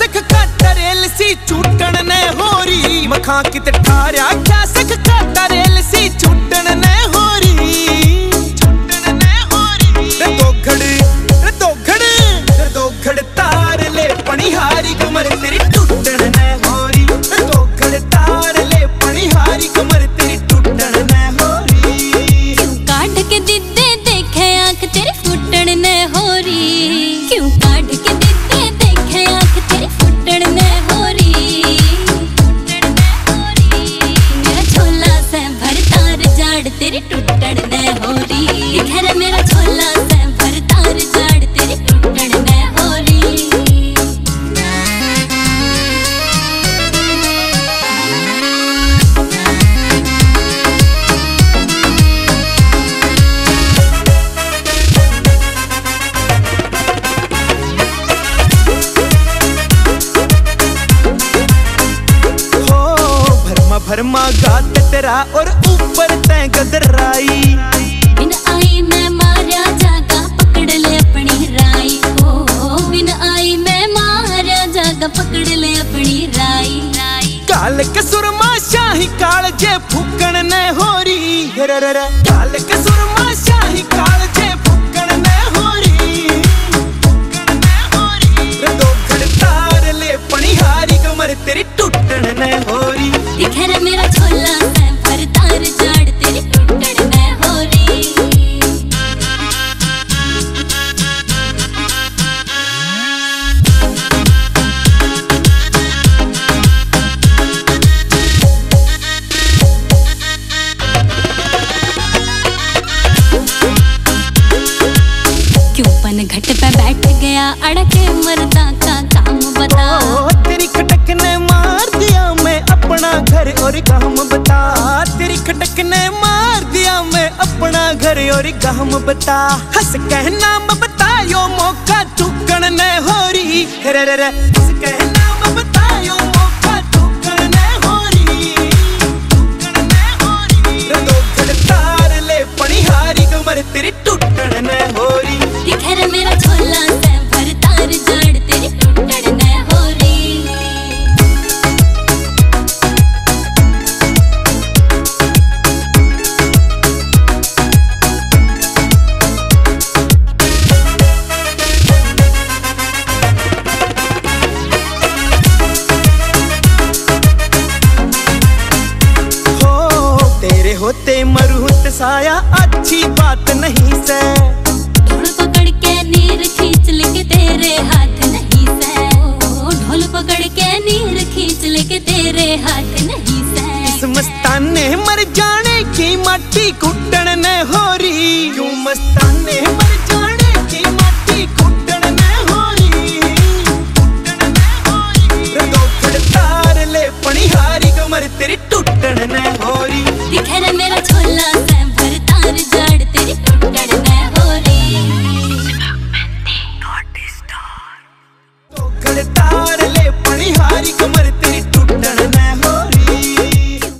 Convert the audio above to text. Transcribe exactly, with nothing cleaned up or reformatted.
सख काटा रेल सी छूटण ने होरी मखा कित ठारिया क्या सख काटा रेल सी छूटण ने होरी छूटण ने होरी रे दोघड़ रे दोघड़ रे दोघड़ तार ले पणिहारी कमर तेरी टूटण ने होरी रे दोघड़ तार ले पणिहारी कमर तेरी टूटण ने होरी क्यों काट के दिदे देखे आंख तेरी फुटण ने होरी क्यों काट के दिदे देखे आंख तेरी फुटण ने होरी फुटण ने होरी मेरा छोला से भर तार जाड़ तेरी टूटण ने होरी घर मेरा छोला से भर तार जाड़ तेरी टूटण ने होरी भरमा गात तेरा और ऊपर तय गदराई बिन आई मैं मारा जागा पकड़ ले अपनी राई ओ बिन आई मैं मारा जागा पकड़ ले अपनी राई काल के सुरमा शाही काल जे फूकण ने होरी रे रे रे काल के सुरमा शाही काल जे फूकण ने होरी फूकण ने होरी रे दोघड़ तार ले पणिहारी कमर तेरी टूटण ने होरी घर मेरा छोला से भर तार जाड़ तेरी टूटण ने होरी क्यों पन घट पे बैठ गया अड़के मरदा का काम बता ओ, तेरी खटक ने मार दिया मैं अपना घर और गहम बता तेरी खटक ने मार दिया मैं अपना घर और गहम बता हंस कहना मैं बतायो मौका चुकण ने होरी रे रे रे हंस कहना मैं बतायो मौका चुकण ने होरी चुकण ने होरी रे दोघड़ तार ले पणिहारी कमर तेरी टूटण ने होरी घर मेरा छोला से भर तार जाड़ तेरी टूटण ने होरी होते मरुत साया अच्छी बात नहीं से ढोल पकड़ के नीर खींच लेके तेरे हाथ नहीं से ढोल पकड़ के नीर खींच लेके तेरे हाथ नहीं से इस मस्ताने मर जाने की माटी कुटण ने होरी क्यों मस्ताने मर जाने की माटी कुटण ने होरी कुटण ने होरी रे दोघड़ तार ले पणिहारी कमर तेरी टूटण ने होरी घर मेरा छोला से भर तार जाड़ तेरी टूटण